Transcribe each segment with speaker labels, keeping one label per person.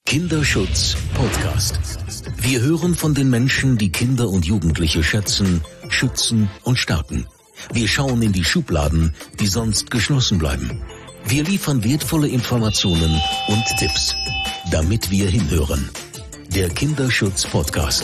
Speaker 1: Kinderschutz Podcast. Wir hören von den Menschen, die Kinder und Jugendliche schätzen, schützen und stärken. Wir schauen in die Schubladen, die sonst geschlossen bleiben. Wir liefern wertvolle Informationen und Tipps, damit wir hinhören. Der Kinderschutz Podcast.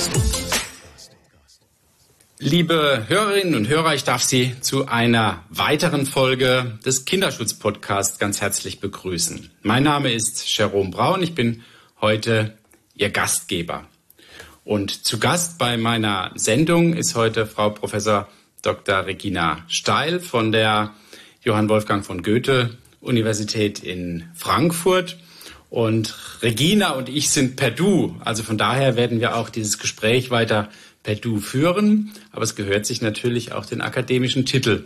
Speaker 2: Liebe Hörerinnen und Hörer, ich darf Sie zu einer weiteren Folge des Kinderschutz-Podcasts ganz herzlich begrüßen. Mein Name ist Jerome Braun, ich bin heute Ihr Gastgeber. Und zu Gast bei meiner Sendung ist heute Frau Professor Dr. Regina Steil von der Johann Wolfgang von Goethe Universität in Frankfurt. Und Regina und ich sind per Du, also von daher werden wir auch dieses Gespräch weiter per Du führen, aber es gehört sich natürlich auch den akademischen Titel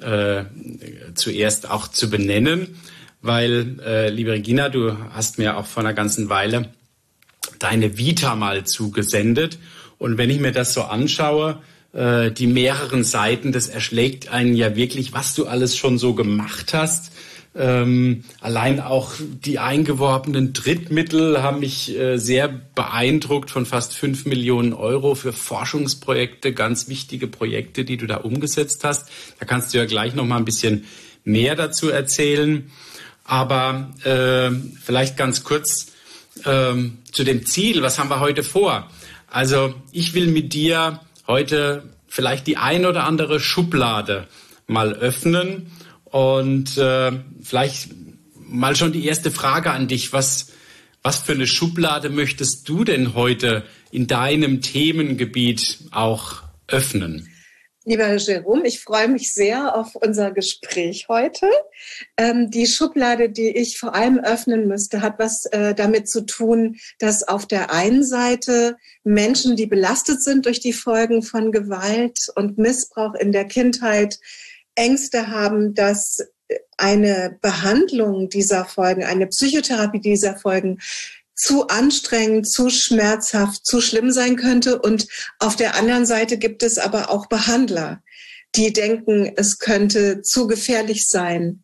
Speaker 2: zuerst auch zu benennen, weil, liebe Regina, du hast mir auch vor einer ganzen Weile deine Vita mal zugesendet und wenn ich mir das so anschaue, die mehreren Seiten, das erschlägt einen ja wirklich, was du alles schon so gemacht hast. Allein auch die eingeworbenen Drittmittel haben mich sehr beeindruckt von fast 5 Millionen Euro für Forschungsprojekte, ganz wichtige Projekte, die du da umgesetzt hast. Da kannst du ja gleich noch mal ein bisschen mehr dazu erzählen. Aber vielleicht ganz kurz zu dem Ziel, was haben wir heute vor? Also ich will mit dir heute vielleicht die ein oder andere Schublade mal öffnen. Und vielleicht mal schon die erste Frage an dich. Was für eine Schublade möchtest du denn heute in deinem Themengebiet auch öffnen?
Speaker 3: Lieber Herr Jerome, ich freue mich sehr auf unser Gespräch heute. Die Schublade, die ich vor allem öffnen müsste, hat was damit zu tun, dass auf der einen Seite Menschen, die belastet sind durch die Folgen von Gewalt und Missbrauch in der Kindheit, Ängste haben, dass eine Behandlung dieser Folgen, eine Psychotherapie dieser Folgen zu anstrengend, zu schmerzhaft, zu schlimm sein könnte. Und auf der anderen Seite gibt es aber auch Behandler, die denken, es könnte zu gefährlich sein,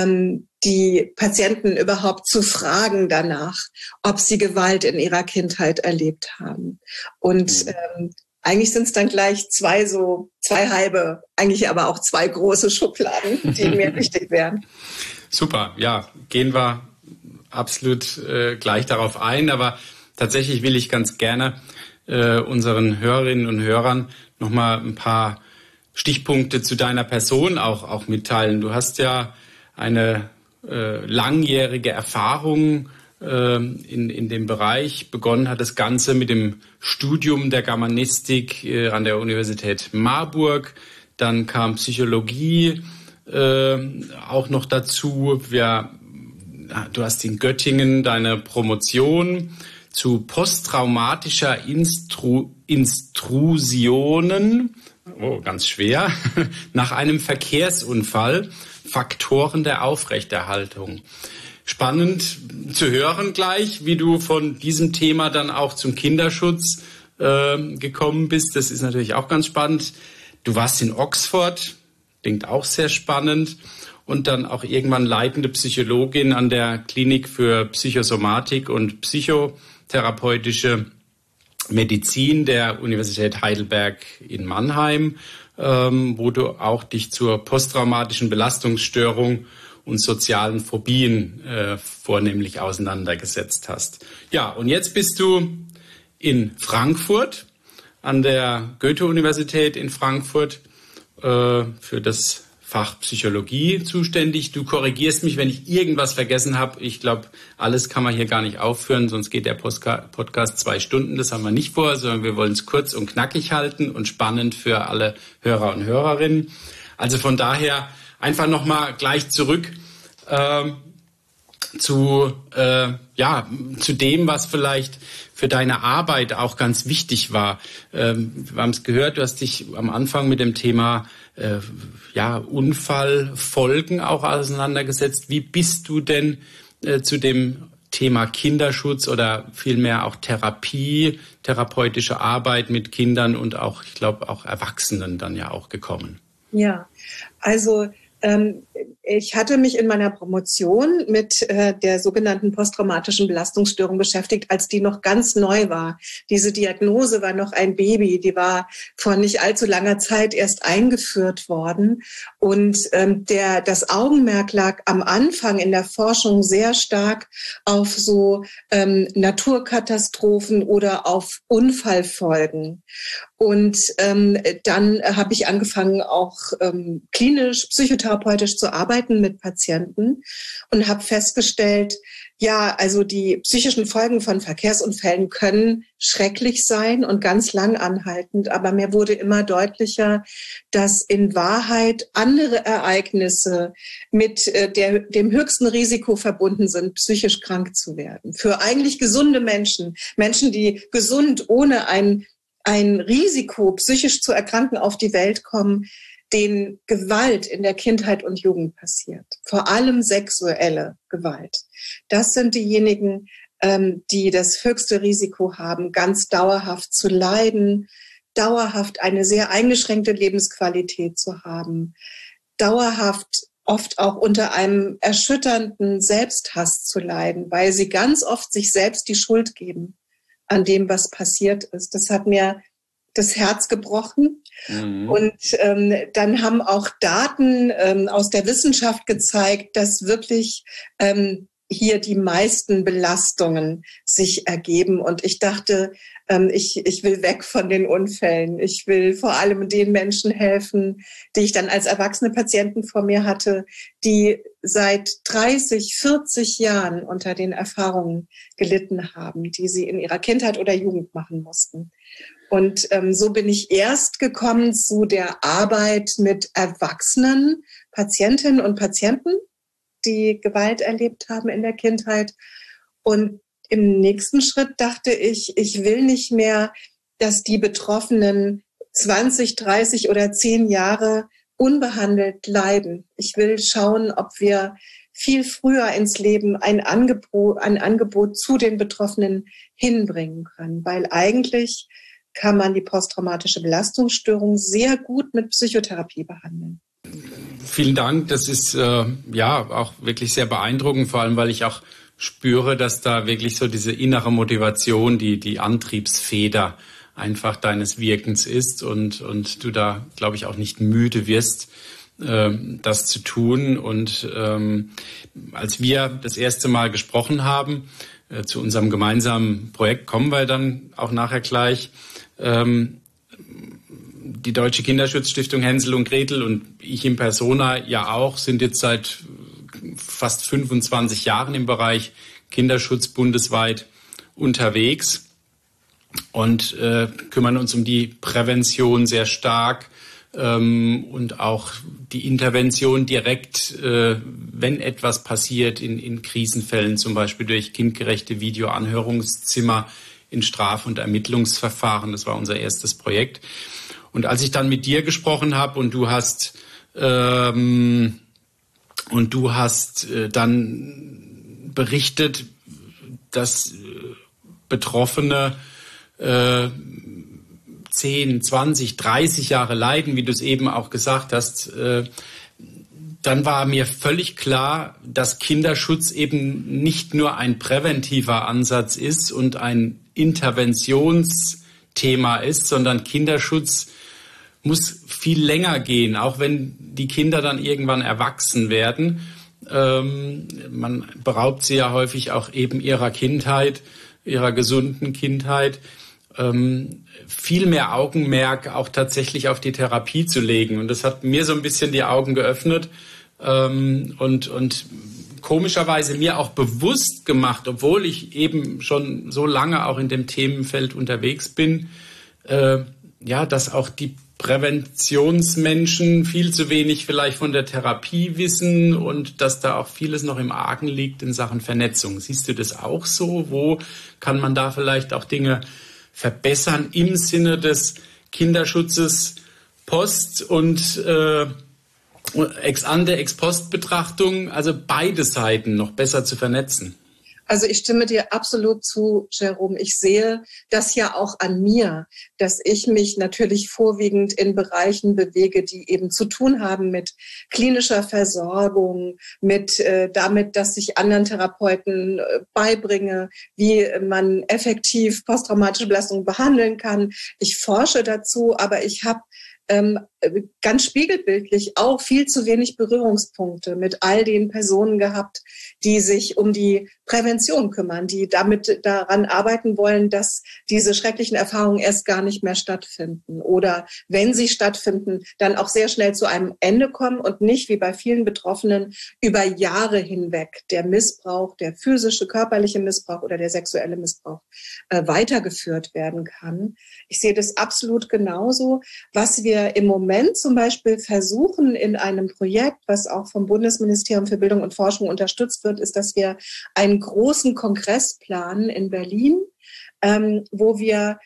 Speaker 3: die Patienten überhaupt zu fragen danach, ob sie Gewalt in ihrer Kindheit erlebt haben. Und eigentlich sind es dann gleich zwei halbe, eigentlich aber auch zwei große Schubladen, die mir wichtig wären.
Speaker 2: Super, ja, gehen wir absolut gleich darauf ein. Aber tatsächlich will ich ganz gerne unseren Hörerinnen und Hörern nochmal ein paar Stichpunkte zu deiner Person auch mitteilen. Du hast ja eine langjährige Erfahrung in dem Bereich. Begonnen hat das Ganze mit dem Studium der Germanistik an der Universität Marburg. Dann kam Psychologie auch noch dazu. Du hast in Göttingen deine Promotion zu posttraumatischer Intrusionen, ganz schwer, nach einem Verkehrsunfall, Faktoren der Aufrechterhaltung. Spannend zu hören gleich, wie du von diesem Thema dann auch zum Kinderschutz gekommen bist. Das ist natürlich auch ganz spannend. Du warst in Oxford, klingt auch sehr spannend. Und dann auch irgendwann leitende Psychologin an der Klinik für Psychosomatik und psychotherapeutische Medizin der Universität Heidelberg in Mannheim, wo du auch dich zur posttraumatischen Belastungsstörung und sozialen Phobien vornehmlich auseinandergesetzt hast. Ja, und jetzt bist du in Frankfurt, an der Goethe-Universität in Frankfurt, für das Fach Psychologie zuständig. Du korrigierst mich, wenn ich irgendwas vergessen habe. Ich glaube, alles kann man hier gar nicht aufführen, sonst geht der Podcast 2 Stunden. Das haben wir nicht vor, sondern wir wollen es kurz und knackig halten und spannend für alle Hörer und Hörerinnen. Also von daher einfach nochmal gleich zurück zu dem, was vielleicht für deine Arbeit auch ganz wichtig war. Wir haben es gehört, du hast dich am Anfang mit dem Thema Unfallfolgen auch auseinandergesetzt. Wie bist du denn zu dem Thema Kinderschutz oder vielmehr auch Therapie, therapeutische Arbeit mit Kindern und auch, ich glaube, auch Erwachsenen dann ja auch gekommen?
Speaker 3: Ja, also Ich hatte mich in meiner Promotion mit der sogenannten posttraumatischen Belastungsstörung beschäftigt, als die noch ganz neu war. Diese Diagnose war noch ein Baby, die war vor nicht allzu langer Zeit erst eingeführt worden. Und das Augenmerk lag am Anfang in der Forschung sehr stark auf so Naturkatastrophen oder auf Unfallfolgen. Und dann habe ich angefangen, auch klinisch, psychotherapeutisch zu arbeiten mit Patienten und habe festgestellt, ja, also die psychischen Folgen von Verkehrsunfällen können schrecklich sein und ganz lang anhaltend, aber mir wurde immer deutlicher, dass in Wahrheit andere Ereignisse mit dem höchsten Risiko verbunden sind, psychisch krank zu werden. Für eigentlich gesunde Menschen, die gesund ohne ein Risiko, psychisch zu erkranken, auf die Welt kommen, denen Gewalt in der Kindheit und Jugend passiert. Vor allem sexuelle Gewalt. Das sind diejenigen, die das höchste Risiko haben, ganz dauerhaft zu leiden, dauerhaft eine sehr eingeschränkte Lebensqualität zu haben, dauerhaft oft auch unter einem erschütternden Selbsthass zu leiden, weil sie ganz oft sich selbst die Schuld geben an dem, was passiert ist. Das hat mir das Herz gebrochen. Mhm. Und dann haben auch Daten aus der Wissenschaft gezeigt, dass wirklich hier die meisten Belastungen sich ergeben. Und ich dachte, ich will weg von den Unfällen. Ich will vor allem den Menschen helfen, die ich dann als erwachsene Patienten vor mir hatte, die seit 30, 40 Jahren unter den Erfahrungen gelitten haben, die sie in ihrer Kindheit oder Jugend machen mussten. Und so bin ich erst gekommen zu der Arbeit mit erwachsenen Patientinnen und Patienten, die Gewalt erlebt haben in der Kindheit. Und im nächsten Schritt dachte ich will nicht mehr, dass die Betroffenen 20, 30 oder 10 Jahre unbehandelt leiden. Ich will schauen, ob wir viel früher ins Leben ein Angebot zu den Betroffenen hinbringen können, weil eigentlich kann man die posttraumatische Belastungsstörung sehr gut mit Psychotherapie behandeln.
Speaker 2: Vielen Dank. Das ist auch wirklich sehr beeindruckend, vor allem weil ich auch spüre, dass da wirklich so diese innere Motivation, die Antriebsfeder einfach deines Wirkens ist und du da, glaube ich, auch nicht müde wirst, das zu tun. Und als wir das erste Mal gesprochen haben, zu unserem gemeinsamen Projekt kommen wir dann auch nachher gleich, die Deutsche Kinderschutzstiftung Hänsel und Gretel und ich in Persona ja auch sind jetzt seit fast 25 Jahren im Bereich Kinderschutz bundesweit unterwegs und kümmern uns um die Prävention sehr stark und auch die Intervention direkt, wenn etwas passiert in Krisenfällen, zum Beispiel durch kindgerechte Videoanhörungszimmer in Straf- und Ermittlungsverfahren. Das war unser erstes Projekt. Und als ich dann mit dir gesprochen habe und du hast dann berichtet, dass Betroffene 10, 20, 30 Jahre leiden, wie du es eben auch gesagt hast, dann war mir völlig klar, dass Kinderschutz eben nicht nur ein präventiver Ansatz ist und ein Interventionsthema ist, sondern Kinderschutz muss viel länger gehen, auch wenn die Kinder dann irgendwann erwachsen werden. Man beraubt sie ja häufig auch eben ihrer Kindheit, ihrer gesunden Kindheit. Viel mehr Augenmerk auch tatsächlich auf die Therapie zu legen. Und das hat mir so ein bisschen die Augen geöffnet und komischerweise mir auch bewusst gemacht, obwohl ich eben schon so lange auch in dem Themenfeld unterwegs bin, dass auch die Präventionsmenschen viel zu wenig vielleicht von der Therapie wissen und dass da auch vieles noch im Argen liegt in Sachen Vernetzung. Siehst du das auch so? Wo kann man da vielleicht auch Dinge verbessern im Sinne des Kinderschutzes Post- und Ex-ante, Ex-Post-Betrachtung, also beide Seiten noch besser zu vernetzen?
Speaker 3: Also ich stimme dir absolut zu, Jerome. Ich sehe das ja auch an mir, dass ich mich natürlich vorwiegend in Bereichen bewege, die eben zu tun haben mit klinischer Versorgung, mit damit, dass ich anderen Therapeuten beibringe, wie man effektiv posttraumatische Belastungen behandeln kann. Ich forsche dazu, aber ich habe ganz spiegelbildlich auch viel zu wenig Berührungspunkte mit all den Personen gehabt, die sich um die Prävention kümmern, die damit daran arbeiten wollen, dass diese schrecklichen Erfahrungen erst gar nicht mehr stattfinden oder wenn sie stattfinden, dann auch sehr schnell zu einem Ende kommen und nicht wie bei vielen Betroffenen über Jahre hinweg der Missbrauch, der physische, körperliche Missbrauch oder der sexuelle Missbrauch weitergeführt werden kann. Ich sehe das absolut genauso. Was wir im Moment zum Beispiel versuchen in einem Projekt, was auch vom Bundesministerium für Bildung und Forschung unterstützt wird, ist, dass wir einen großen Kongress planen in Berlin, wo wir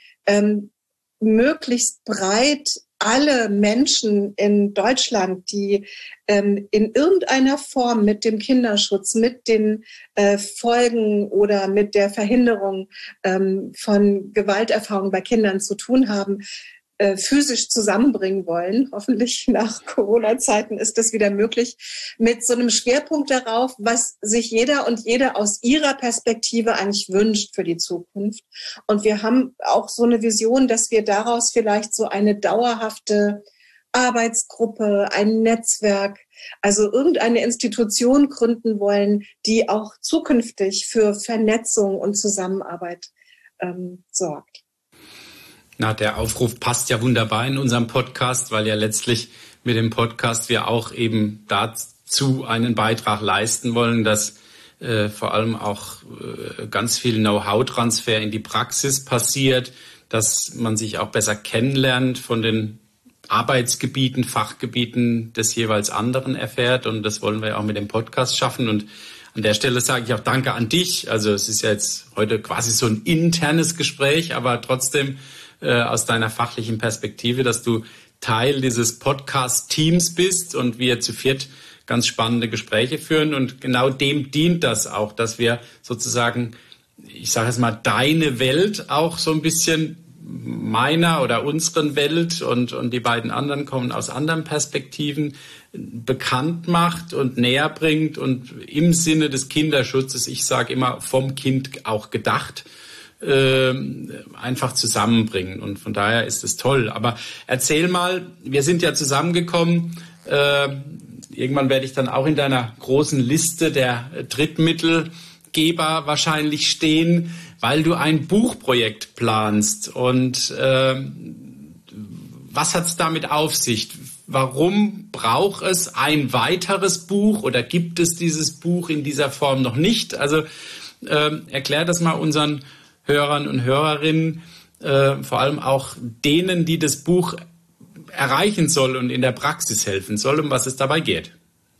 Speaker 3: möglichst breit alle Menschen in Deutschland, die in irgendeiner Form mit dem Kinderschutz, mit den Folgen oder mit der Verhinderung von Gewalterfahrungen bei Kindern zu tun haben, physisch zusammenbringen wollen. Hoffentlich nach Corona-Zeiten ist das wieder möglich, mit so einem Schwerpunkt darauf, was sich jeder und jede aus ihrer Perspektive eigentlich wünscht für die Zukunft. Und wir haben auch so eine Vision, dass wir daraus vielleicht so eine dauerhafte Arbeitsgruppe, ein Netzwerk, also irgendeine Institution gründen wollen, die auch zukünftig für Vernetzung und Zusammenarbeit sorgt.
Speaker 2: Na, der Aufruf passt ja wunderbar in unserem Podcast, weil ja letztlich mit dem Podcast wir auch eben dazu einen Beitrag leisten wollen, dass vor allem auch ganz viel Know-how-Transfer in die Praxis passiert, dass man sich auch besser kennenlernt, von den Arbeitsgebieten, Fachgebieten des jeweils anderen erfährt. Und das wollen wir ja auch mit dem Podcast schaffen. Und an der Stelle sage ich auch Danke an dich. Also es ist ja jetzt heute quasi so ein internes Gespräch, aber trotzdem aus deiner fachlichen Perspektive, dass du Teil dieses Podcast-Teams bist und wir zu viert ganz spannende Gespräche führen. Und genau dem dient das auch, dass wir sozusagen, ich sage jetzt mal, deine Welt auch so ein bisschen meiner oder unseren Welt und die beiden anderen kommen aus anderen Perspektiven, bekannt macht und näher bringt und im Sinne des Kinderschutzes, ich sage immer vom Kind auch gedacht, einfach zusammenbringen. Und von daher ist es toll. Aber erzähl mal, wir sind ja zusammengekommen. Irgendwann werde ich dann auch in deiner großen Liste der Drittmittelgeber wahrscheinlich stehen, weil du ein Buchprojekt planst. Und was hat es damit auf sich? Warum braucht es ein weiteres Buch oder gibt es dieses Buch in dieser Form noch nicht? Also erklär das mal unseren Hörern und Hörerinnen, vor allem auch denen, die das Buch erreichen soll und in der Praxis helfen soll, um was es dabei geht.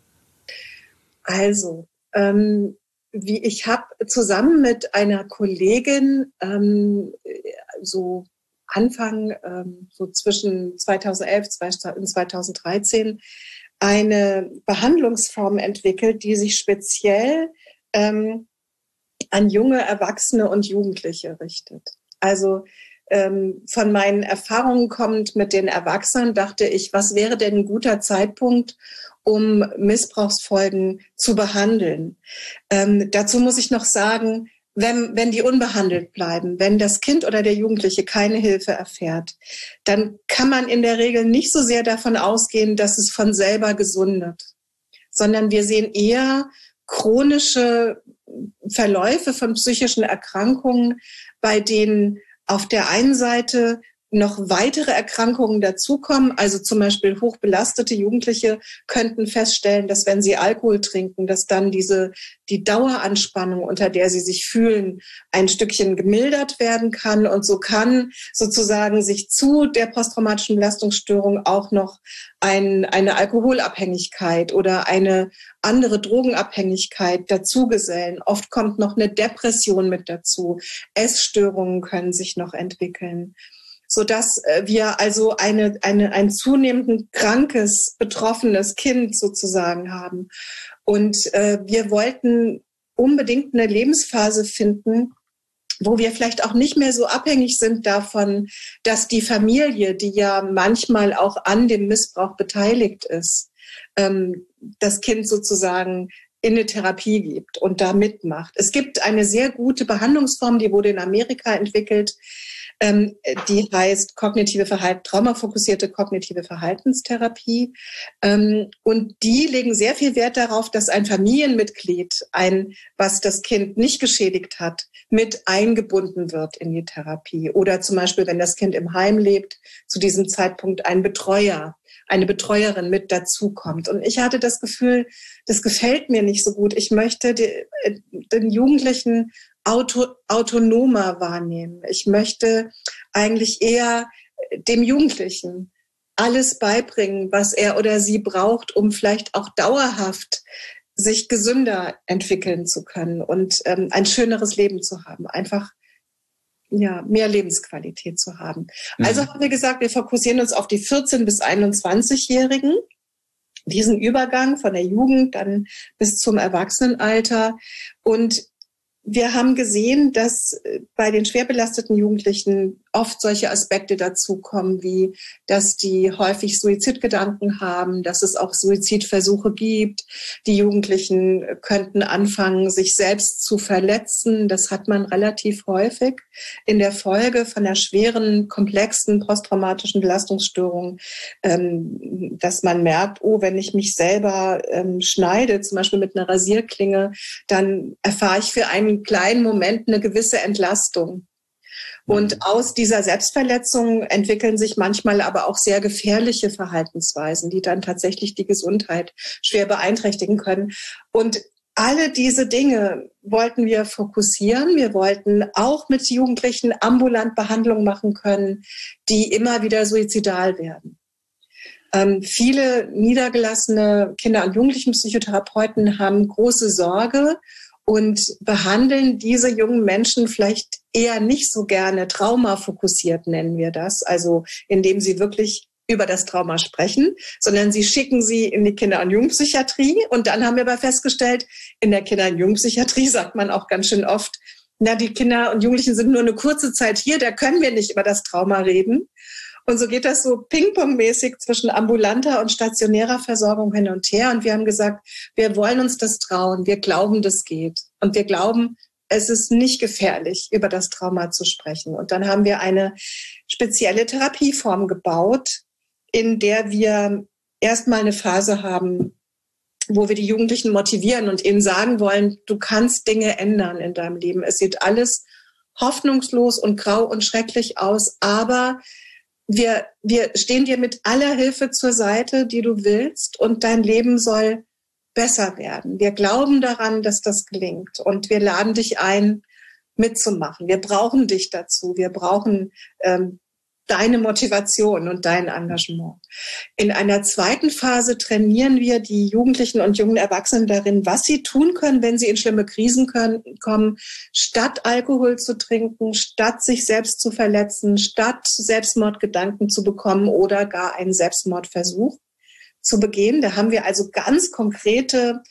Speaker 3: Also, ich habe zusammen mit einer Kollegin so Anfang, so zwischen 2011 und 2013 eine Behandlungsform entwickelt, die sich speziell an junge Erwachsene und Jugendliche richtet. Also von meinen Erfahrungen kommend mit den Erwachsenen dachte ich, was wäre denn ein guter Zeitpunkt, um Missbrauchsfolgen zu behandeln? Dazu muss ich noch sagen, wenn die unbehandelt bleiben, wenn das Kind oder der Jugendliche keine Hilfe erfährt, dann kann man in der Regel nicht so sehr davon ausgehen, dass es von selber gesundet, sondern wir sehen eher chronische Verläufe von psychischen Erkrankungen, bei denen auf der einen Seite noch weitere Erkrankungen dazukommen. Also zum Beispiel hochbelastete Jugendliche könnten feststellen, dass wenn sie Alkohol trinken, dass dann die Daueranspannung, unter der sie sich fühlen, ein Stückchen gemildert werden kann. Und so kann sozusagen sich zu der posttraumatischen Belastungsstörung auch noch eine Alkoholabhängigkeit oder eine andere Drogenabhängigkeit dazugesellen. Oft kommt noch eine Depression mit dazu. Essstörungen können sich noch entwickeln, sodass wir also ein zunehmend krankes, betroffenes Kind sozusagen haben. Und wir wollten unbedingt eine Lebensphase finden, wo wir vielleicht auch nicht mehr so abhängig sind davon, dass die Familie, die ja manchmal auch an dem Missbrauch beteiligt ist, das Kind sozusagen in eine Therapie gibt und da mitmacht. Es gibt eine sehr gute Behandlungsform, die wurde in Amerika entwickelt, die heißt traumafokussierte kognitive Verhaltenstherapie. Und die legen sehr viel Wert darauf, dass ein Familienmitglied, was das Kind nicht geschädigt hat, mit eingebunden wird in die Therapie. Oder zum Beispiel, wenn das Kind im Heim lebt, zu diesem Zeitpunkt ein Betreuer, eine Betreuerin mit dazukommt. Und ich hatte das Gefühl, das gefällt mir nicht so gut. Ich möchte den Jugendlichen autonomer wahrnehmen. Ich möchte eigentlich eher dem Jugendlichen alles beibringen, was er oder sie braucht, um vielleicht auch dauerhaft sich gesünder entwickeln zu können und ein schöneres Leben zu haben. Einfach mehr Lebensqualität zu haben. Also haben wir gesagt, wir fokussieren uns auf die 14- bis 21-Jährigen, diesen Übergang von der Jugend dann bis zum Erwachsenenalter. Und wir haben gesehen, dass bei den schwer belasteten Jugendlichen oft solche Aspekte dazukommen, wie dass die häufig Suizidgedanken haben, dass es auch Suizidversuche gibt. Die Jugendlichen könnten anfangen, sich selbst zu verletzen. Das hat man relativ häufig in der Folge von einer schweren, komplexen posttraumatischen Belastungsstörung, dass man merkt, wenn ich mich selber schneide, zum Beispiel mit einer Rasierklinge, dann erfahre ich für einen kleinen Moment eine gewisse Entlastung. Und aus dieser Selbstverletzung entwickeln sich manchmal aber auch sehr gefährliche Verhaltensweisen, die dann tatsächlich die Gesundheit schwer beeinträchtigen können. Und alle diese Dinge wollten wir fokussieren. Wir wollten auch mit Jugendlichen ambulant Behandlung machen können, die immer wieder suizidal werden. Viele niedergelassene Kinder- und Jugendlichenpsychotherapeuten haben große Sorge und behandeln diese jungen Menschen vielleicht eher nicht so gerne traumafokussiert, nennen wir das, also indem sie wirklich über das Trauma sprechen, sondern sie schicken sie in die Kinder- und Jugendpsychiatrie. Und dann haben wir aber festgestellt, in der Kinder- und Jugendpsychiatrie sagt man auch ganz schön oft, die Kinder und Jugendlichen sind nur eine kurze Zeit hier, da können wir nicht über das Trauma reden. Und so geht das so ping-pong-mäßig zwischen ambulanter und stationärer Versorgung hin und her. Und wir haben gesagt, wir wollen uns das trauen. Wir glauben, das geht. Und wir glauben, es ist nicht gefährlich, über das Trauma zu sprechen. Und dann haben wir eine spezielle Therapieform gebaut, in der wir erstmal eine Phase haben, wo wir die Jugendlichen motivieren und ihnen sagen wollen, du kannst Dinge ändern in deinem Leben. Es sieht alles hoffnungslos und grau und schrecklich aus, aber wir stehen dir mit aller Hilfe zur Seite, die du willst, und dein Leben soll besser werden. Wir glauben daran, dass das gelingt, und wir laden dich ein, mitzumachen. Wir brauchen dich dazu. Wir brauchen deine Motivation und dein Engagement. In einer zweiten Phase trainieren wir die Jugendlichen und jungen Erwachsenen darin, was sie tun können, wenn sie in schlimme Krisen kommen, statt Alkohol zu trinken, statt sich selbst zu verletzen, statt Selbstmordgedanken zu bekommen oder gar einen Selbstmordversuch zu begehen. Da haben wir also ganz konkrete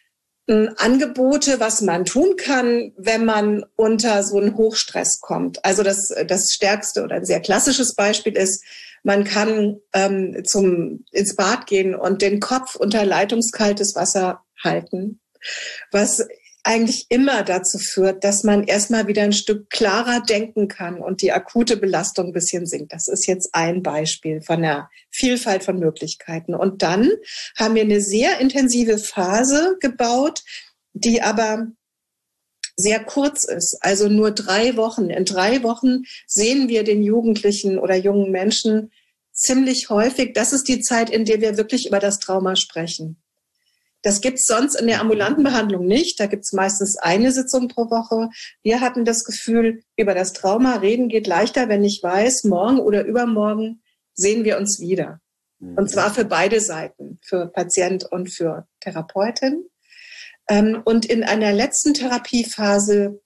Speaker 3: Angebote, was man tun kann, wenn man unter so einen Hochstress kommt. Also das stärkste oder ein sehr klassisches Beispiel ist, man kann ins Bad gehen und den Kopf unter leitungskaltes Wasser halten, was eigentlich immer dazu führt, dass man erstmal wieder ein Stück klarer denken kann und die akute Belastung ein bisschen sinkt. Das ist jetzt ein Beispiel von der Vielfalt von Möglichkeiten. Und dann haben wir eine sehr intensive Phase gebaut, die aber sehr kurz ist, also nur 3 Wochen. In 3 Wochen sehen wir den Jugendlichen oder jungen Menschen ziemlich häufig. Das ist die Zeit, in der wir wirklich über das Trauma sprechen. Das gibt's sonst in der ambulanten Behandlung nicht. Da gibt's meistens eine Sitzung pro Woche. Wir hatten das Gefühl, über das Trauma reden geht leichter, wenn ich weiß, morgen oder übermorgen sehen wir uns wieder. Und zwar für beide Seiten, für Patient und für Therapeutin. Und in einer letzten Therapiephase,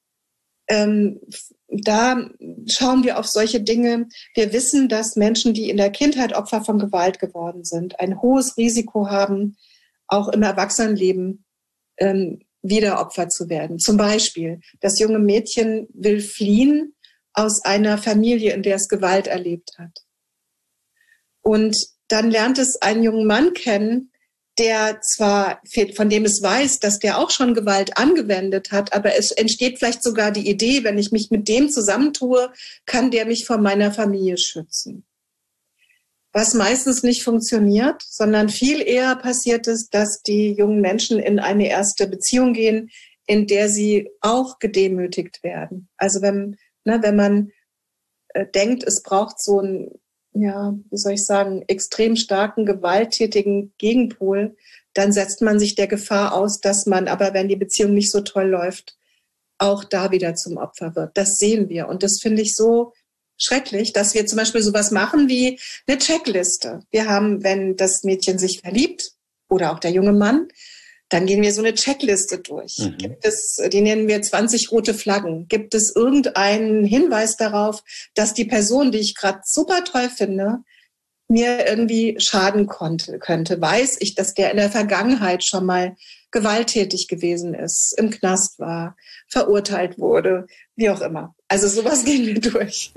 Speaker 3: da schauen wir auf solche Dinge. Wir wissen, dass Menschen, die in der Kindheit Opfer von Gewalt geworden sind, ein hohes Risiko haben, auch im Erwachsenenleben wieder Opfer zu werden. Zum Beispiel, das junge Mädchen will fliehen aus einer Familie, in der es Gewalt erlebt hat. Und dann lernt es einen jungen Mann kennen, der zwar, von dem es weiß, dass der auch schon Gewalt angewendet hat, aber es entsteht vielleicht sogar die Idee, wenn ich mich mit dem zusammentue, kann der mich vor meiner Familie schützen. Was meistens nicht funktioniert, sondern viel eher passiert ist, dass die jungen Menschen in eine erste Beziehung gehen, in der sie auch gedemütigt werden. Also wenn man denkt, es braucht so einen, extrem starken, gewalttätigen Gegenpol, dann setzt man sich der Gefahr aus, dass man aber, wenn die Beziehung nicht so toll läuft, auch da wieder zum Opfer wird. Das sehen wir. Und das finde ich so schrecklich, dass wir zum Beispiel sowas machen wie eine Checkliste. Wir haben, wenn das Mädchen sich verliebt oder auch der junge Mann, dann gehen wir so eine Checkliste durch. Die nennen wir 20 rote Flaggen. Gibt es irgendeinen Hinweis darauf, dass die Person, die ich gerade super toll finde, mir irgendwie schaden könnte? Weiß ich, dass der in der Vergangenheit schon mal gewalttätig gewesen ist, im Knast war, verurteilt wurde, wie auch immer. Also sowas gehen wir durch.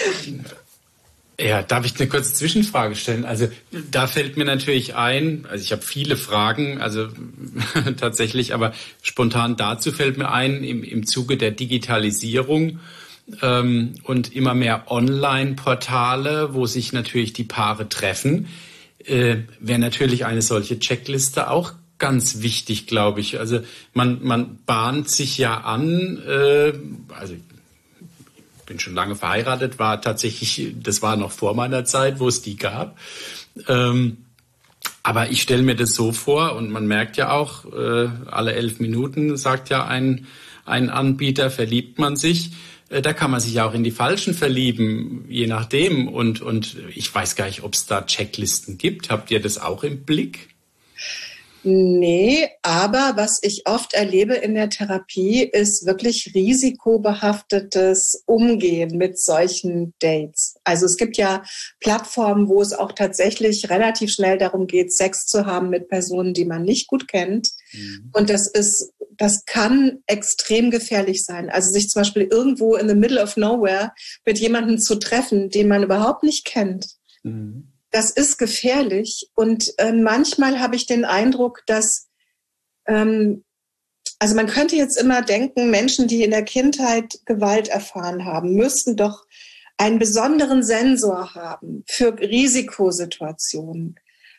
Speaker 2: Ja, darf ich eine kurze Zwischenfrage stellen? Also da fällt mir natürlich ein, also ich habe viele Fragen, also tatsächlich, aber spontan dazu fällt mir ein, im Zuge der Digitalisierung und immer mehr Online-Portale, wo sich natürlich die Paare treffen, wäre natürlich eine solche Checkliste auch ganz wichtig, glaube ich. Also man bahnt sich ja an, also bin schon lange verheiratet, das war noch vor meiner Zeit, wo es die gab. Aber ich stelle mir das so vor, und man merkt ja auch, alle 11 Minuten sagt ja ein Anbieter, verliebt man sich. Da kann man sich ja auch in die Falschen verlieben, je nachdem. Und ich weiß gar nicht, ob es da Checklisten gibt. Habt ihr das auch im Blick?
Speaker 3: Nee, aber was ich oft erlebe in der Therapie, ist wirklich risikobehaftetes Umgehen mit solchen Dates. Also es gibt ja Plattformen, wo es auch tatsächlich relativ schnell darum geht, Sex zu haben mit Personen, die man nicht gut kennt. Und das kann extrem gefährlich sein. Also sich zum Beispiel irgendwo in the middle of nowhere mit jemandem zu treffen, den man überhaupt nicht kennt. Das ist gefährlich, und manchmal habe ich den Eindruck, dass, also man könnte jetzt immer denken, Menschen, die in der Kindheit Gewalt erfahren haben, müssten doch einen besonderen Sensor haben für Risikosituationen.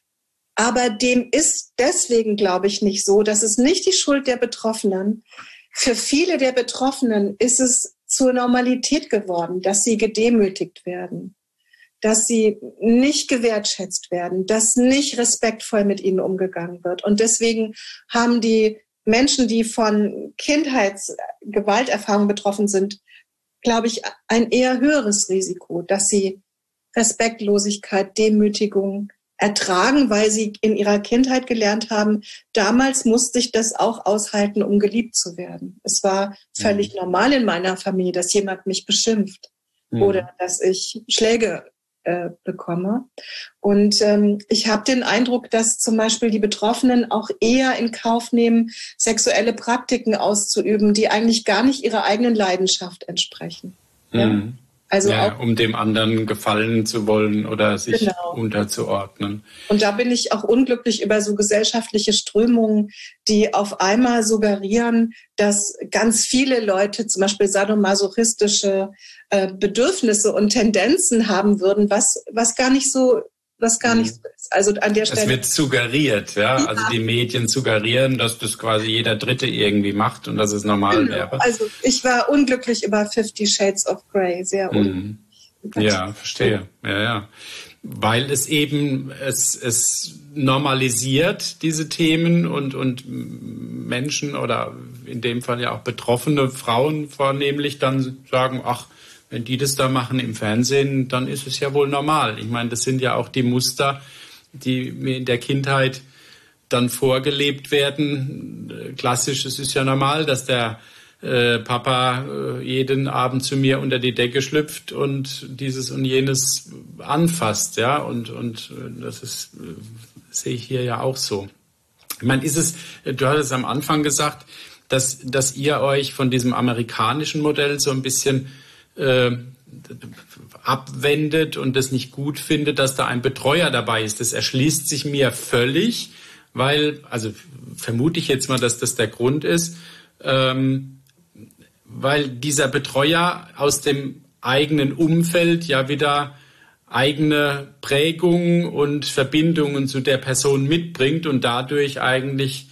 Speaker 3: Aber dem ist deswegen, glaube ich, nicht so. Das ist nicht die Schuld der Betroffenen. Für viele der Betroffenen ist es zur Normalität geworden, dass sie gedemütigt werden, dass sie nicht gewertschätzt werden, dass nicht respektvoll mit ihnen umgegangen wird. Und deswegen haben die Menschen, die von Kindheitsgewalterfahrungen betroffen sind, glaube ich, ein eher höheres Risiko, dass sie Respektlosigkeit, Demütigung ertragen, weil sie in ihrer Kindheit gelernt haben, damals musste ich das auch aushalten, um geliebt zu werden. Es war völlig normal in meiner Familie, dass jemand mich beschimpft oder dass ich Schläge bekomme. Und ich habe den Eindruck, dass zum Beispiel die Betroffenen auch eher in Kauf nehmen, sexuelle Praktiken auszuüben, die eigentlich gar nicht ihrer eigenen Leidenschaft entsprechen. Ja? Also
Speaker 2: ja,
Speaker 3: auch,
Speaker 2: um dem anderen gefallen zu wollen oder sich unterzuordnen.
Speaker 3: Und da bin ich auch unglücklich über so gesellschaftliche Strömungen, die auf einmal suggerieren, dass ganz viele Leute zum Beispiel sadomasochistische Bedürfnisse und Tendenzen haben würden, was gar nicht so ist. Also an der Stelle.
Speaker 2: Es wird suggeriert, ja. Also die Medien suggerieren, dass das quasi jeder Dritte irgendwie macht und dass es normal wäre.
Speaker 3: Also ich war unglücklich über 50 Shades of Grey, sehr unglücklich.
Speaker 2: Ja, verstehe. Ja. Weil es eben, es normalisiert diese Themen und Menschen oder in dem Fall ja auch betroffene Frauen vornehmlich dann sagen, ach, wenn die das da machen im Fernsehen, dann ist es ja wohl normal. Ich meine, das sind ja auch die Muster, die mir in der Kindheit dann vorgelebt werden. Klassisch, es ist ja normal, dass der Papa jeden Abend zu mir unter die Decke schlüpft und dieses und jenes anfasst, ja, und das ist, sehe ich hier ja auch so. Ich meine, du hattest am Anfang gesagt, dass ihr euch von diesem amerikanischen Modell so ein bisschen abwendet und das nicht gut findet, dass da ein Betreuer dabei ist. Das erschließt sich mir völlig, weil, also vermute ich jetzt mal, dass das der Grund ist, weil dieser Betreuer aus dem eigenen Umfeld ja wieder eigene Prägungen und Verbindungen zu der Person mitbringt und dadurch eigentlich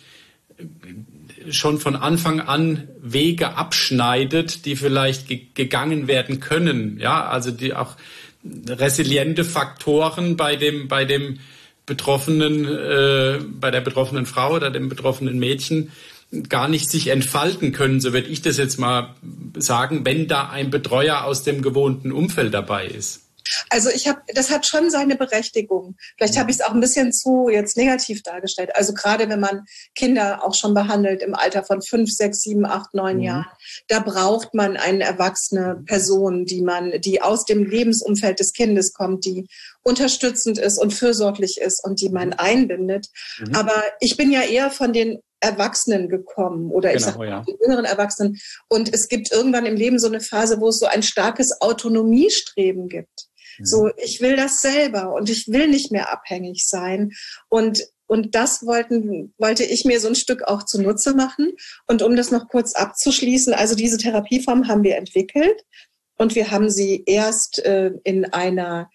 Speaker 2: schon von Anfang an Wege abschneidet, die vielleicht gegangen werden können. Ja, also die auch resiliente Faktoren bei dem betroffenen, bei der betroffenen Frau oder dem betroffenen Mädchen gar nicht sich entfalten können, so würde ich das jetzt mal sagen, wenn da ein Betreuer aus dem gewohnten Umfeld dabei ist.
Speaker 3: Also das hat schon seine Berechtigung. Vielleicht habe ich es auch ein bisschen zu jetzt negativ dargestellt. Also gerade wenn man Kinder auch schon behandelt im Alter von 5, 6, 7, 8, 9 Jahren, da braucht man eine erwachsene Person, die aus dem Lebensumfeld des Kindes kommt, die unterstützend ist und fürsorglich ist und die man einbindet. Aber ich bin ja eher von den Erwachsenen gekommen oder ich sage den jüngeren Erwachsenen. Und es gibt irgendwann im Leben so eine Phase, wo es so ein starkes Autonomiestreben gibt. So, ich will das selber und ich will nicht mehr abhängig sein. Und das wollte ich mir so ein Stück auch zunutze machen. Und um das noch kurz abzuschließen, also diese Therapieform haben wir entwickelt und wir haben sie erst in einer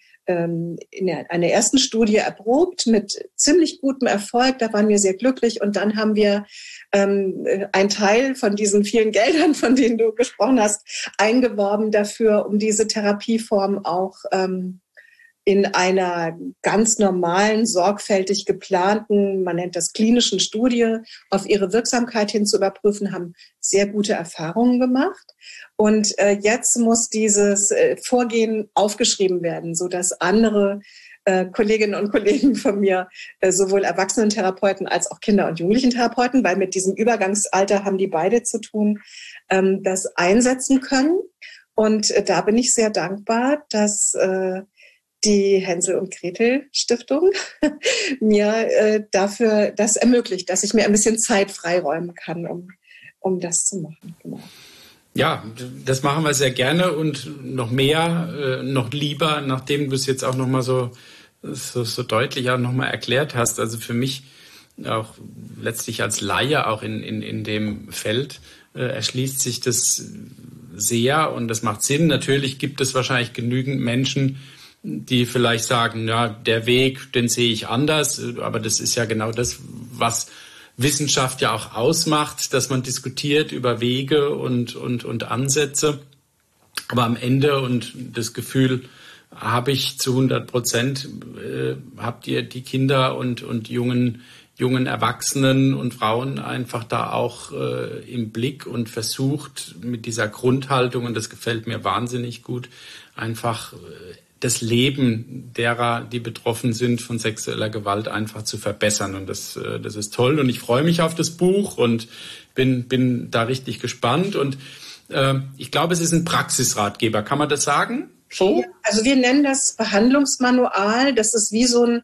Speaker 3: ersten Studie erprobt mit ziemlich gutem Erfolg. Da waren wir sehr glücklich. Und dann haben wir einen Teil von diesen vielen Geldern, von denen du gesprochen hast, eingeworben dafür, um diese Therapieform auch in einer ganz normalen, sorgfältig geplanten, man nennt das klinischen Studie, auf ihre Wirksamkeit hin zu überprüfen, haben sehr gute Erfahrungen gemacht. Und jetzt muss dieses Vorgehen aufgeschrieben werden, sodass andere Kolleginnen und Kollegen von mir, sowohl Erwachsenentherapeuten als auch Kinder- und Jugendlichentherapeuten, weil mit diesem Übergangsalter haben die beide zu tun, das einsetzen können. Und da bin ich sehr dankbar, dass die Hänsel- und Gretel-Stiftung mir dafür das ermöglicht, dass ich mir ein bisschen Zeit freiräumen kann, um das zu machen. Genau.
Speaker 2: Ja, das machen wir sehr gerne und noch mehr, noch lieber, nachdem du es jetzt auch nochmal so deutlich auch nochmal erklärt hast. Also für mich auch letztlich als Laie auch in dem Feld erschließt sich das sehr und das macht Sinn. Natürlich gibt es wahrscheinlich genügend Menschen, die vielleicht sagen, ja, der Weg, den sehe ich anders, aber das ist ja genau das, was Wissenschaft ja auch ausmacht, dass man diskutiert über Wege und Ansätze. Aber am Ende, und das Gefühl habe ich zu 100%, habt ihr die Kinder und jungen Erwachsenen und Frauen einfach da auch im Blick und versucht mit dieser Grundhaltung, und das gefällt mir wahnsinnig gut, einfach das Leben derer, die betroffen sind von sexueller Gewalt, einfach zu verbessern. Und das ist toll. Und ich freue mich auf das Buch und bin da richtig gespannt. Und ich glaube, es ist ein Praxisratgeber. Kann man das sagen? So?
Speaker 3: Ja, also wir nennen das Behandlungsmanual. Das ist wie so ein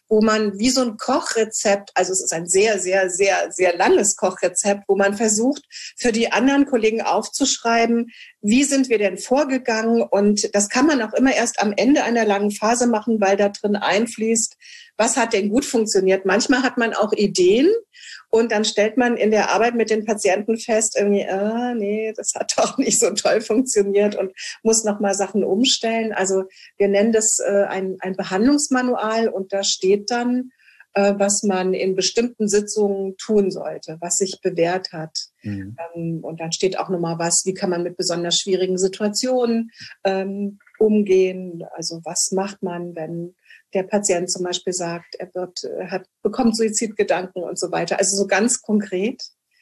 Speaker 3: Kochrezept, also es ist ein sehr, sehr, sehr, sehr langes Kochrezept, wo man versucht, für die anderen Kollegen aufzuschreiben, wie sind wir denn vorgegangen? Und das kann man auch immer erst am Ende einer langen Phase machen, weil da drin einfließt, was hat denn gut funktioniert? Manchmal hat man auch Ideen und dann stellt man in der Arbeit mit den Patienten fest, irgendwie, nee, das hat doch nicht so toll funktioniert und muss nochmal Sachen umstellen. Also wir nennen das ein Behandlungsmanual und da steht dann, was man in bestimmten Sitzungen tun sollte, was sich bewährt hat. Und dann steht auch nochmal wie kann man mit besonders schwierigen Situationen umgehen? Also was macht man, wenn der Patient zum Beispiel sagt, bekommt Suizidgedanken und so weiter. Also so ganz konkret.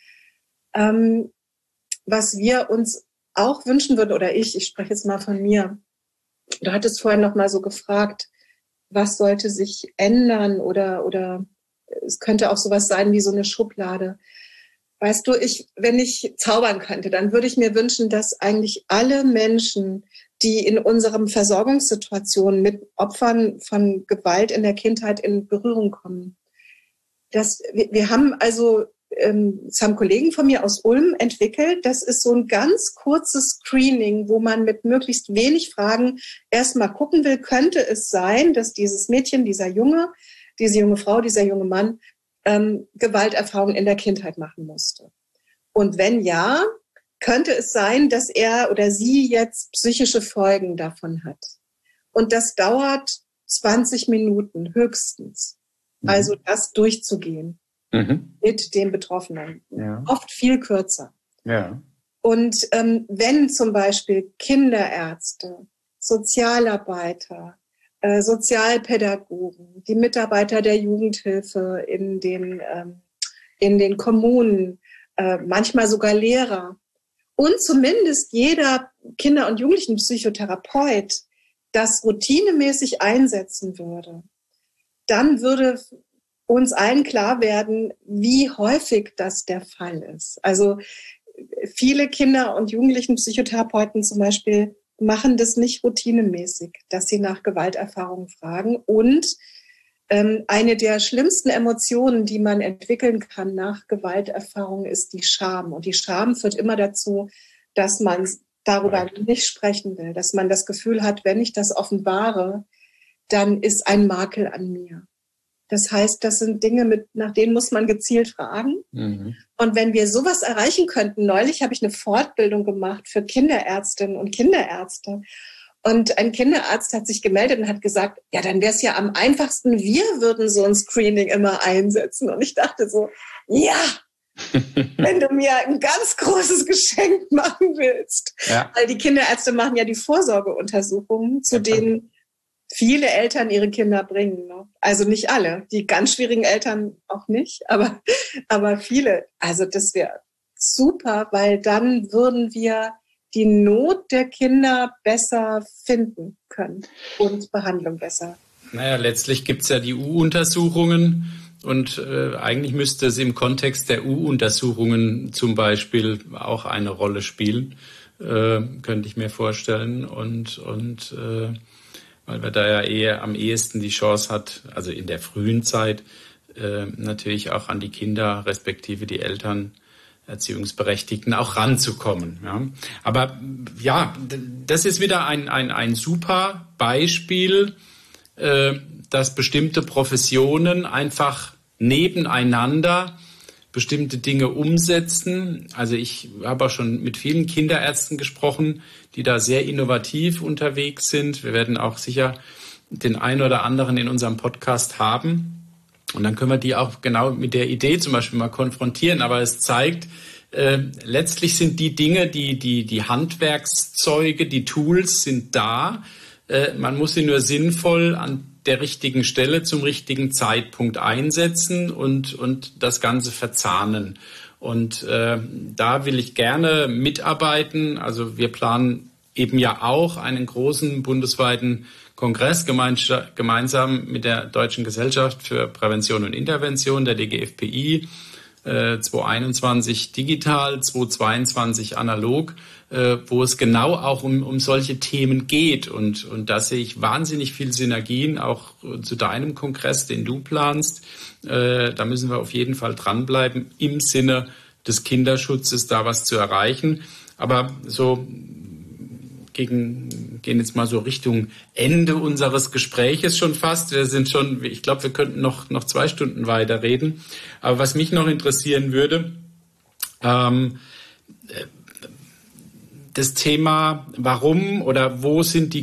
Speaker 3: Was wir uns auch wünschen würden, oder ich spreche jetzt mal von mir. Du hattest vorhin noch mal so gefragt, was sollte sich ändern oder es könnte auch sowas sein wie so eine Schublade. Weißt du, wenn ich zaubern könnte, dann würde ich mir wünschen, dass eigentlich alle Menschen, die in unserem Versorgungssituationen mit Opfern von Gewalt in der Kindheit in Berührung kommen. Wir haben also das haben Kollegen von mir aus Ulm entwickelt. Das ist so ein ganz kurzes Screening, wo man mit möglichst wenig Fragen erstmal gucken will, könnte es sein, dass dieses Mädchen, dieser Junge, diese junge Frau, dieser junge Mann Gewalterfahrungen in der Kindheit machen musste. Und wenn ja, könnte es sein, dass er oder sie jetzt psychische Folgen davon hat. Und das dauert 20 Minuten höchstens. Also das durchzugehen mit dem Betroffenen. Ja. Oft viel kürzer. Ja. Und wenn zum Beispiel Kinderärzte, Sozialarbeiter, Sozialpädagogen, die Mitarbeiter der Jugendhilfe in den Kommunen, manchmal sogar Lehrer und zumindest jeder Kinder- und Jugendlichenpsychotherapeut das routinemäßig einsetzen würde, dann würde uns allen klar werden, wie häufig das der Fall ist. Also viele Kinder- und Jugendlichenpsychotherapeuten zum Beispiel machen das nicht routinemäßig, dass sie nach Gewalterfahrungen fragen. Und eine der schlimmsten Emotionen, die man entwickeln kann nach Gewalterfahrungen, ist die Scham. Und die Scham führt immer dazu, dass man darüber nicht sprechen will, dass man das Gefühl hat, wenn ich das offenbare, dann ist ein Makel an mir. Das heißt, das sind Dinge, nach denen muss man gezielt fragen. Mhm. Und wenn wir sowas erreichen könnten, neulich habe ich eine Fortbildung gemacht für Kinderärztinnen und Kinderärzte. Und ein Kinderarzt hat sich gemeldet und hat gesagt, ja, dann wäre es ja am einfachsten, wir würden so ein Screening immer einsetzen. Und ich dachte so, ja, wenn du mir ein ganz großes Geschenk machen willst. Ja. Weil die Kinderärzte machen ja die Vorsorgeuntersuchungen, zu denen viele Eltern ihre Kinder bringen. Ne? Also nicht alle, die ganz schwierigen Eltern auch nicht, aber viele. Also das wäre super, weil dann würden wir die Not der Kinder besser finden können und Behandlung besser.
Speaker 2: Naja, letztlich gibt es ja die U-Untersuchungen und eigentlich müsste es im Kontext der U-Untersuchungen zum Beispiel auch eine Rolle spielen, könnte ich mir vorstellen. Und weil wir da ja eher am ehesten die Chance hat, also in der frühen Zeit natürlich auch an die Kinder respektive die Eltern, Erziehungsberechtigten auch ranzukommen. Ja. Aber ja, das ist wieder ein super Beispiel, dass bestimmte Professionen einfach nebeneinander bestimmte Dinge umsetzen. Also ich habe auch schon mit vielen Kinderärzten gesprochen, die da sehr innovativ unterwegs sind. Wir werden auch sicher den einen oder anderen in unserem Podcast haben. Und dann können wir die auch genau mit der Idee zum Beispiel mal konfrontieren. Aber es zeigt, letztlich sind die Dinge, die Handwerkszeuge, die Tools sind da. Man muss sie nur sinnvoll an der richtigen Stelle zum richtigen Zeitpunkt einsetzen und das Ganze verzahnen. Und da will ich gerne mitarbeiten. Also wir planen eben ja auch einen großen bundesweiten Kongress gemeinsam mit der Deutschen Gesellschaft für Prävention und Intervention, der DGFPI, 2021 digital, 2022 analog, wo es genau auch um solche Themen geht. Und da sehe ich wahnsinnig viel Synergien, auch zu deinem Kongress, den du planst. Da müssen wir auf jeden Fall dranbleiben, im Sinne des Kinderschutzes da was zu erreichen. Aber so gehen jetzt mal so Richtung Ende unseres Gespräches schon fast. Wir sind schon, ich glaube, wir könnten noch 2 Stunden weiterreden. Aber was mich noch interessieren würde, das Thema, warum oder wo siehst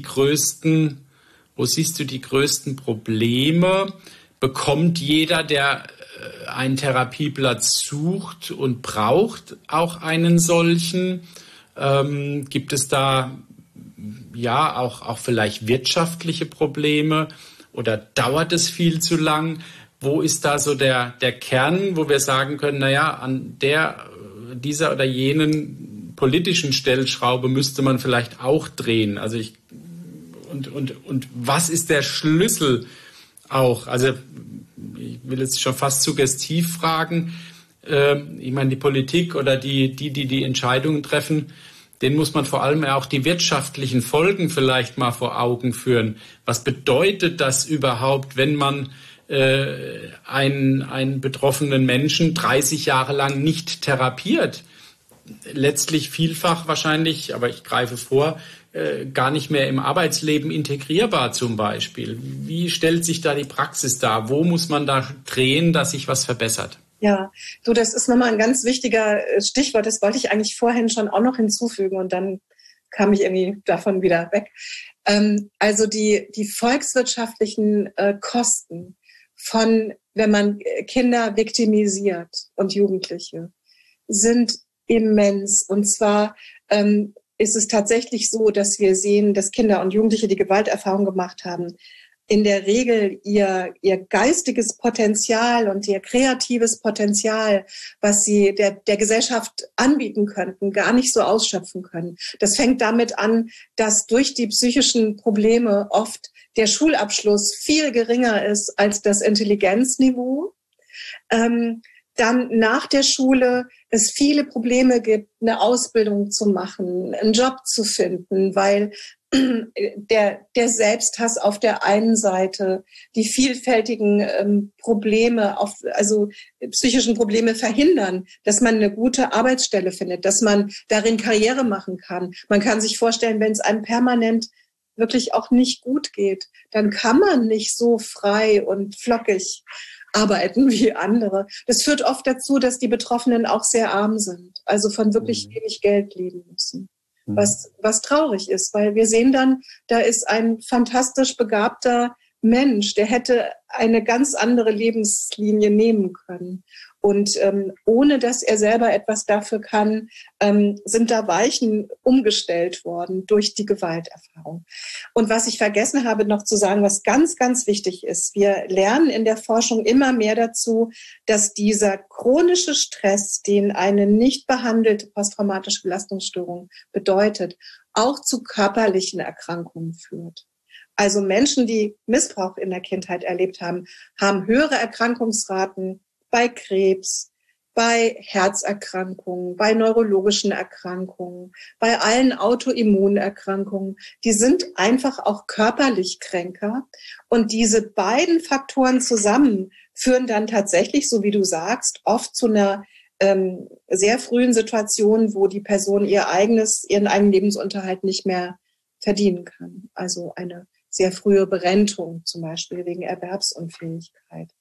Speaker 2: du die größten Probleme? Bekommt jeder, der einen Therapieplatz sucht und braucht, auch einen solchen? Gibt es da ja auch vielleicht wirtschaftliche Probleme oder dauert es viel zu lang? Wo ist da so der Kern, wo wir sagen können, naja, an dieser oder jenen politischen Stellschraube müsste man vielleicht auch drehen? Also und was ist der Schlüssel auch? Also ich will jetzt schon fast suggestiv fragen. Ich meine, die Politik oder die Entscheidungen treffen, denen muss man vor allem auch die wirtschaftlichen Folgen vielleicht mal vor Augen führen. Was bedeutet das überhaupt, wenn man einen betroffenen Menschen 30 Jahre lang nicht therapiert. Letztlich vielfach wahrscheinlich, aber ich greife vor, gar nicht mehr im Arbeitsleben integrierbar zum Beispiel. Wie stellt sich da die Praxis dar? Wo muss man da drehen, dass sich was verbessert?
Speaker 3: Ja, du, das ist nochmal ein ganz wichtiger Stichwort. Das wollte ich eigentlich vorhin schon auch noch hinzufügen und dann kam ich irgendwie davon wieder weg. Also die volkswirtschaftlichen Kosten von, wenn man Kinder viktimisiert und Jugendliche, sind immens. Und zwar ist es tatsächlich so, dass wir sehen, dass Kinder und Jugendliche, die Gewalterfahrung gemacht haben, in der Regel ihr geistiges Potenzial und ihr kreatives Potenzial, was sie der Gesellschaft anbieten könnten, gar nicht so ausschöpfen können. Das fängt damit an, dass durch die psychischen Probleme oft der Schulabschluss viel geringer ist als das Intelligenzniveau. Dann nach der Schule es viele Probleme gibt, eine Ausbildung zu machen, einen Job zu finden, weil der Selbsthass auf der einen Seite, die vielfältigen Probleme, also psychischen Probleme verhindern, dass man eine gute Arbeitsstelle findet, dass man darin Karriere machen kann. Man kann sich vorstellen, wenn es einem permanent wirklich auch nicht gut geht, dann kann man nicht so frei und flockig arbeiten wie andere. Das führt oft dazu, dass die Betroffenen auch sehr arm sind, also von wirklich wenig Geld leben müssen. Was traurig ist, weil wir sehen dann, da ist ein fantastisch begabter Mensch, der hätte eine ganz andere Lebenslinie nehmen können. Und ohne dass er selber etwas dafür kann, sind da Weichen umgestellt worden durch die Gewalterfahrung. Und was ich vergessen habe noch zu sagen, was ganz, ganz wichtig ist, wir lernen in der Forschung immer mehr dazu, dass dieser chronische Stress, den eine nicht behandelte posttraumatische Belastungsstörung bedeutet, auch zu körperlichen Erkrankungen führt. Also Menschen, die Missbrauch in der Kindheit erlebt haben, haben höhere Erkrankungsraten bei Krebs, bei Herzerkrankungen, bei neurologischen Erkrankungen, bei allen Autoimmunerkrankungen. Die sind einfach auch körperlich kränker. Und diese beiden Faktoren zusammen führen dann tatsächlich, so wie du sagst, oft zu einer sehr frühen Situation, wo die Person ihren eigenen Lebensunterhalt nicht mehr verdienen kann. Also eine sehr frühe Berentung, zum Beispiel wegen Erwerbsunfähigkeit.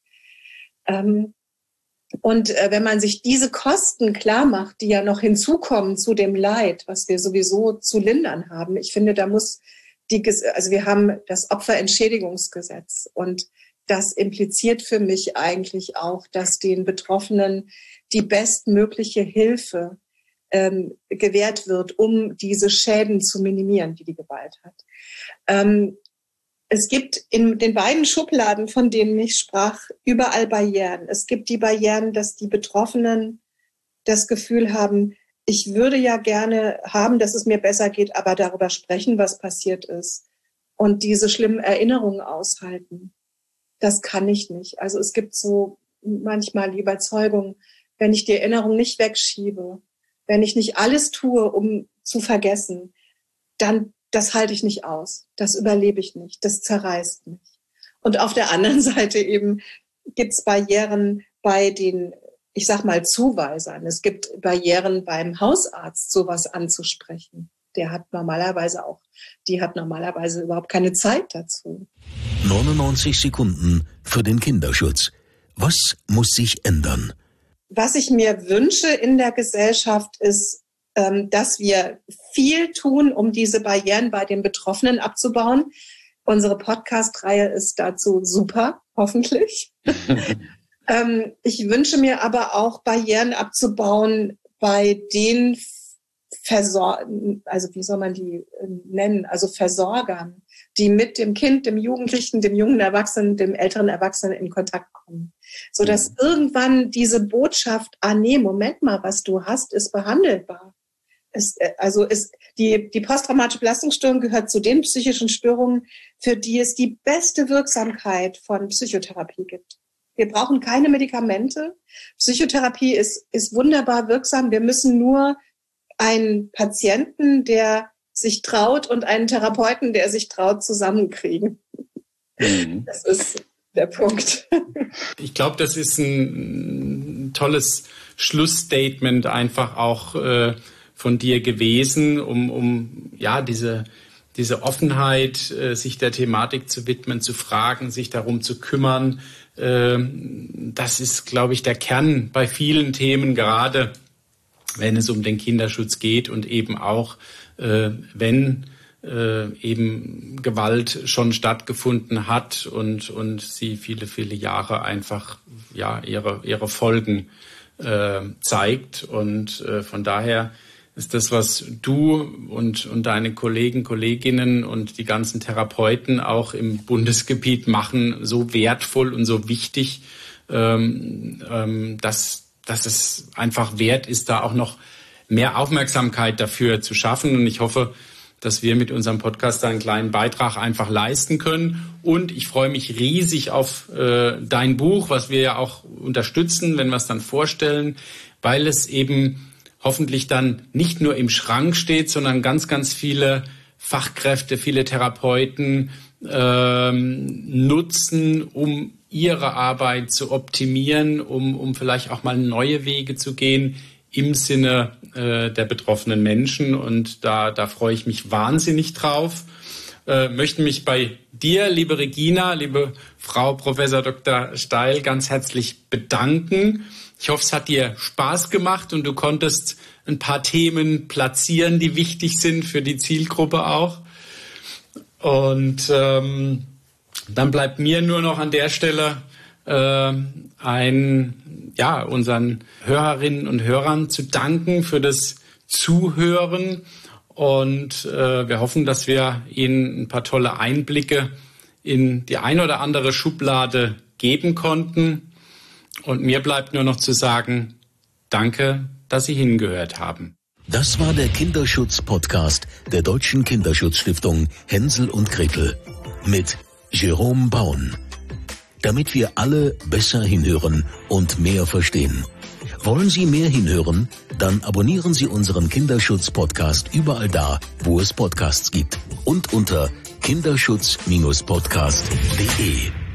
Speaker 3: Und wenn man sich diese Kosten klar macht, die ja noch hinzukommen zu dem Leid, was wir sowieso zu lindern haben, ich finde, da muss also wir haben das Opferentschädigungsgesetz und das impliziert für mich eigentlich auch, dass den Betroffenen die bestmögliche Hilfe gewährt wird, um diese Schäden zu minimieren, die Gewalt hat. Es gibt in den beiden Schubladen, von denen ich sprach, überall Barrieren. Es gibt die Barrieren, dass die Betroffenen das Gefühl haben, ich würde ja gerne haben, dass es mir besser geht, aber darüber sprechen, was passiert ist. Und diese schlimmen Erinnerungen aushalten. Das kann ich nicht. Also es gibt so manchmal die Überzeugung, wenn ich die Erinnerung nicht wegschiebe, wenn ich nicht alles tue, um zu vergessen, dann das halte ich nicht aus, das überlebe ich nicht, das zerreißt mich. Und auf der anderen Seite eben gibt es Barrieren bei den, ich sag mal, Zuweisern. Es gibt Barrieren beim Hausarzt, sowas anzusprechen. Die hat normalerweise überhaupt keine Zeit dazu.
Speaker 1: 99 Sekunden für den Kinderschutz. Was muss sich ändern?
Speaker 3: Was ich mir wünsche in der Gesellschaft ist, dass wir viel tun, um diese Barrieren bei den Betroffenen abzubauen. Unsere Podcast-Reihe ist dazu super, hoffentlich. Ich wünsche mir aber auch, Barrieren abzubauen bei den also wie soll man die nennen? Also Versorgern, die mit dem Kind, dem Jugendlichen, dem jungen Erwachsenen, dem älteren Erwachsenen in Kontakt kommen. Sodass irgendwann diese Botschaft, nee, Moment mal, was du hast, ist behandelbar. Die posttraumatische Belastungsstörung gehört zu den psychischen Störungen, für die es die beste Wirksamkeit von Psychotherapie gibt. Wir brauchen keine Medikamente. Psychotherapie ist wunderbar wirksam. Wir müssen nur einen Patienten, der sich traut, und einen Therapeuten, der sich traut, zusammenkriegen. Das ist der Punkt.
Speaker 2: Ich glaube, das ist ein tolles Schlussstatement einfach auch von dir gewesen, um ja diese Offenheit, sich der Thematik zu widmen, zu fragen, sich darum zu kümmern. Das ist, glaube ich, der Kern bei vielen Themen, gerade wenn es um den Kinderschutz geht und eben auch, wenn eben Gewalt schon stattgefunden hat und sie viele, viele Jahre einfach ja ihre Folgen zeigt. Und von daher ist das, was du und deine Kolleginnen und die ganzen Therapeuten auch im Bundesgebiet machen, so wertvoll und so wichtig, dass es einfach wert ist, da auch noch mehr Aufmerksamkeit dafür zu schaffen. Und ich hoffe, dass wir mit unserem Podcast einen kleinen Beitrag einfach leisten können. Und ich freue mich riesig auf dein Buch, was wir ja auch unterstützen, wenn wir es dann vorstellen, weil es eben hoffentlich dann nicht nur im Schrank steht, sondern ganz, ganz viele Fachkräfte, viele Therapeuten nutzen, um ihre Arbeit zu optimieren, um vielleicht auch mal neue Wege zu gehen im Sinne der betroffenen Menschen. Und da freue ich mich wahnsinnig drauf. Möchte mich bei dir, liebe Regina, liebe Frau Professor Dr. Steil, ganz herzlich bedanken. Ich hoffe, es hat dir Spaß gemacht und du konntest ein paar Themen platzieren, die wichtig sind für die Zielgruppe auch. Und dann bleibt mir nur noch an der Stelle unseren Hörerinnen und Hörern zu danken für das Zuhören. Und wir hoffen, dass wir Ihnen ein paar tolle Einblicke in die ein oder andere Schublade geben konnten. Und mir bleibt nur noch zu sagen, danke, dass Sie hingehört haben.
Speaker 1: Das war der Kinderschutz-Podcast der Deutschen Kinderschutzstiftung Hänsel und Gretel mit Jerome Baun. Damit wir alle besser hinhören und mehr verstehen. Wollen Sie mehr hinhören? Dann abonnieren Sie unseren Kinderschutz-Podcast überall da, wo es Podcasts gibt. Und unter kinderschutz-podcast.de.